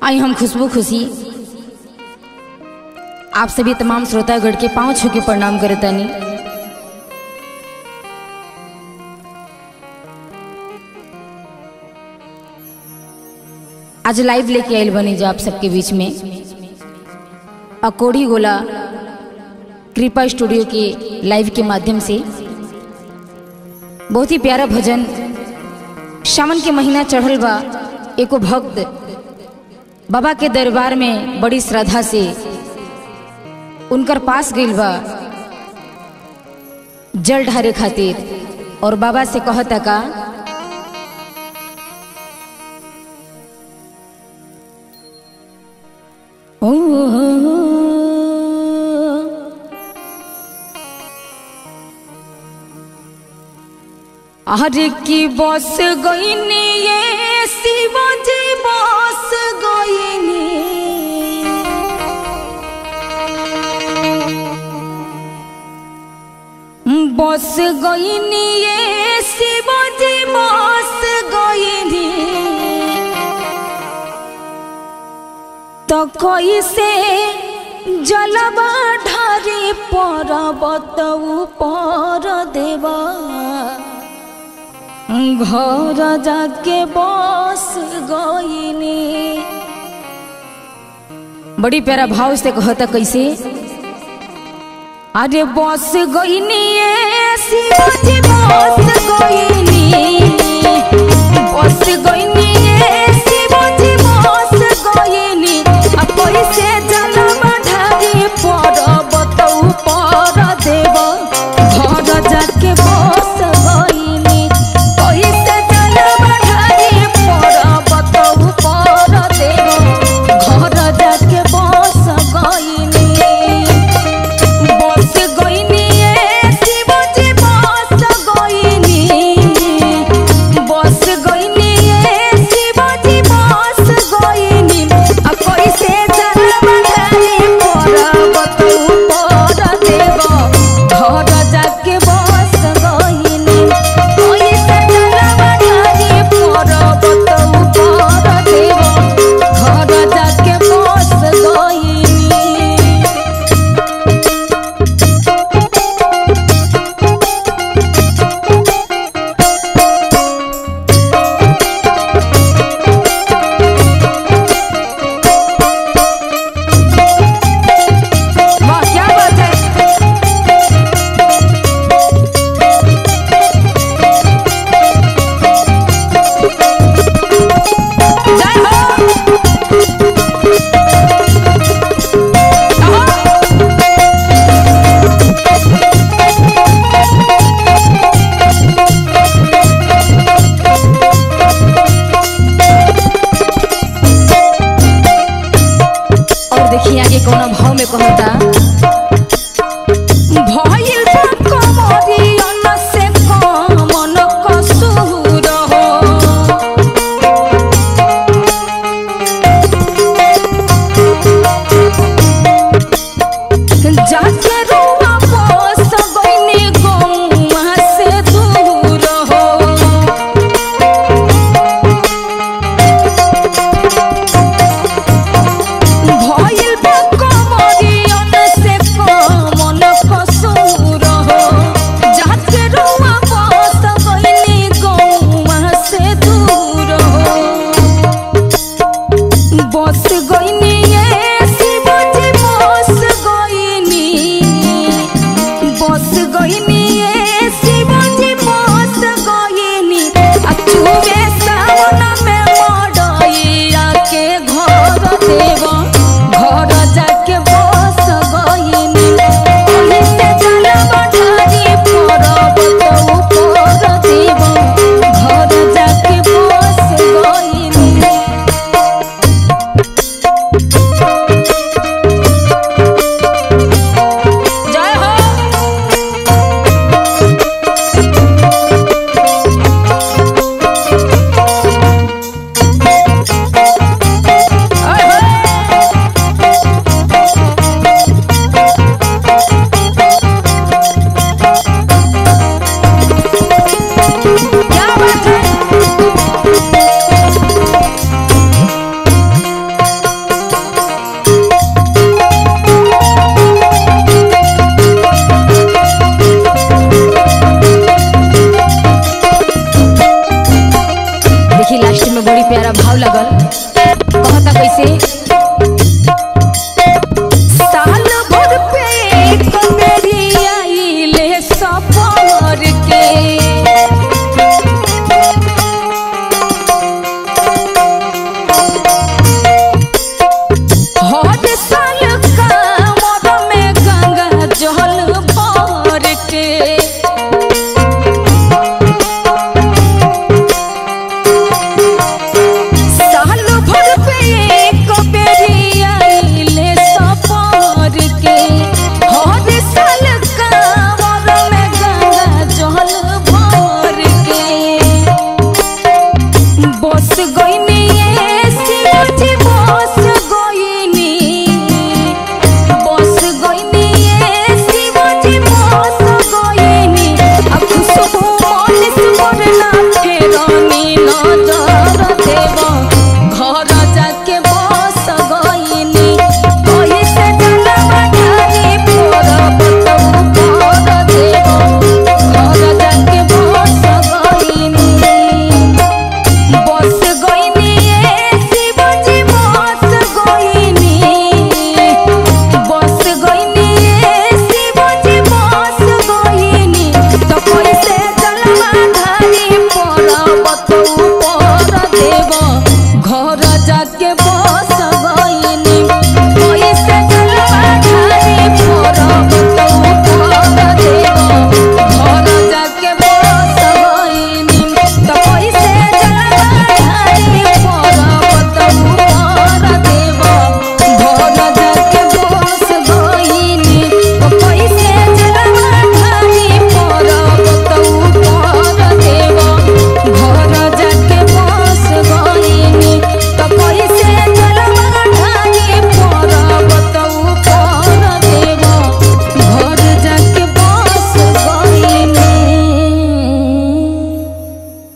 आई हम खुशबू खुशी आप सभी तमाम श्रोतागण के पांव छू के प्रणाम करतानी। आज लाइव लेके आयल बनी जो आप सबके बीच में अकोड़ी गोला कृपा स्टूडियो के लाइव के माध्यम से बहुत ही प्यारा भजन। सावन के महीना चढ़ल बा, एको भक्त बाबा के दरबार में बड़ी श्रद्धा से उनकर पास गइल बा जल ढारे खातिर और बाबा से कहता का अरे की बस गईनी ये शिवाजी बस गईनी बस गईनी ये शिवाजी बस गईनी तो कैसे जलवा ढारी पर्वत ऊपर देवा घर जाके बस गईनी। बड़ी प्यारा भाव से कहता कैसे अरे बस गईनी शिवाजी बस गईनी बस गईनी शिवाजी बस गईनी अब कैसे जलवा ढारी पर्वत ऊपर देव घर जाके बस गईनी कैसे जलवा ढारी पर्वत ऊपर देव घर जाके बस गईनी। बस गईनी शिवाजी बस गईनी बस गईनी शिवाजी बस गईनी अब कैसे जलवा ढारी पर्वत ऊपर देव घर जाके बस गईनी कैसे जलवा ढारी पर्वत ऊपर देव घर जाके बस गईनी। वाह क्या बात है। जय हो। और देखिए आगे कौन भाव में कहता